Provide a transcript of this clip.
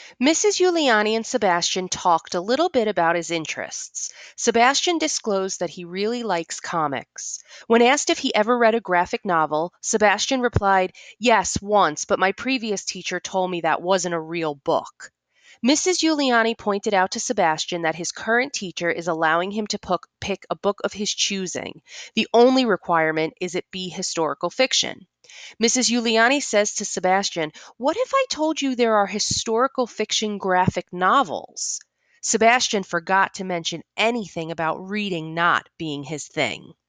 Mrs. Giuliani and Sebastian talked a little bit about his interests. Sebastian disclosed that he really likes comics. When asked if he ever read a graphic novel, Sebastian replied, "Yes, once, but my previous teacher told me that wasn't a real book." Mrs. Giuliani pointed out to Sebastian that his current teacher is allowing him to pick a book of his choosing. The only requirement is it be historical fiction. Mrs. Giuliani says to Sebastian, "What if I told you there are historical fiction graphic novels?" Sebastian forgot to mention anything about reading not being his thing.